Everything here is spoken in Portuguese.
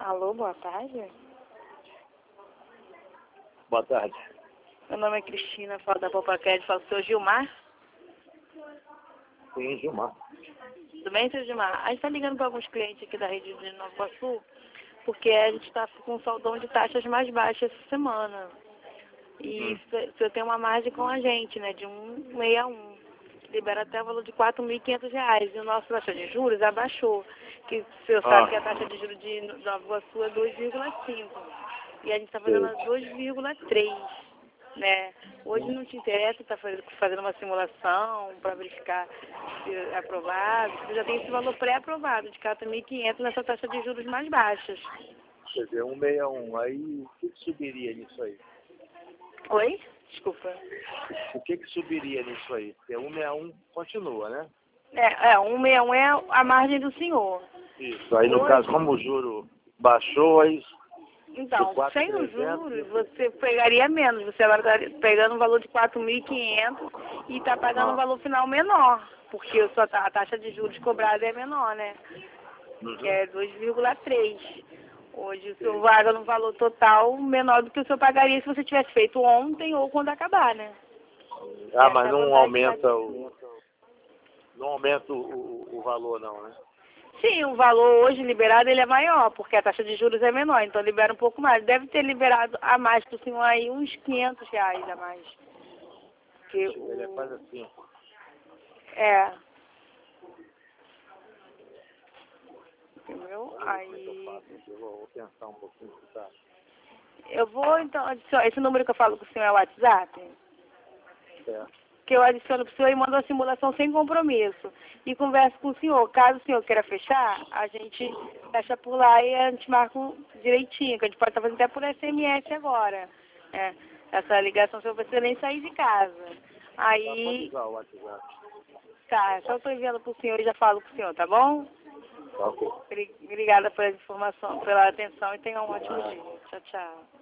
Alô, boa tarde. Boa tarde. Meu nome é Cristina, falo da Popacred, falo com o senhor Gilmar. Sim, Gilmar. Tudo bem, senhor Gilmar? A gente está ligando para alguns clientes aqui da rede de Nova Iguaçu, porque a gente está com um saldão de taxas mais baixas essa semana. E o senhor tem uma margem com a gente, né, de 1,61. Libera até o valor de R$ 4.500. E o nosso taxa de juros abaixou. Que o senhor sabe que a taxa de juros de Nova Iguaçu é 2,5. E a gente está fazendo a 2,3. Né? Hoje não te interessa estar fazendo uma simulação para verificar se é aprovado. Você já tem esse valor pré-aprovado de R$ 4.500 nessa taxa de juros mais baixas. Quer dizer, 161. Aí, o que subiria nisso aí? Oi? Desculpa. O que subiria nisso aí? Porque 161 continua, né? 161 é a margem do senhor. Isso. Aí, no caso, como o juro baixou, aí... Então, sem os juros, você pegaria menos. Você agora está pegando um valor de 4.500 e está pagando um valor final menor. Porque a taxa de juros cobrada é menor, né? Que é 2,3. Hoje o senhor paga no valor total menor do que o senhor pagaria se você tivesse feito ontem ou quando acabar, né? Mas não aumenta o valor não, né? Sim, o valor hoje liberado ele é maior, porque a taxa de juros é menor, então libera um pouco mais. Deve ter liberado a mais para o senhor aí uns R$ 500 a mais. Porque Ele é quase assim. Entendeu? Aí... Eu vou pensar um pouquinho, tá? Eu vou, então, adicionar. Esse número que eu falo com o senhor é o WhatsApp? Certo. Que eu adiciono para o senhor e mando uma simulação sem compromisso. E converso com o senhor. Caso o senhor queira fechar, a gente fecha por lá e a gente marca direitinho, que a gente pode estar fazendo até por SMS agora. Essa ligação, o senhor precisa nem sair de casa. Aí... Pode usar o WhatsApp. Tá, só estou enviando para o senhor e já falo com o senhor, tá bom? Tá, ok. Obrigada pela informação, pela atenção e tenha um ótimo dia. Tchau, tchau.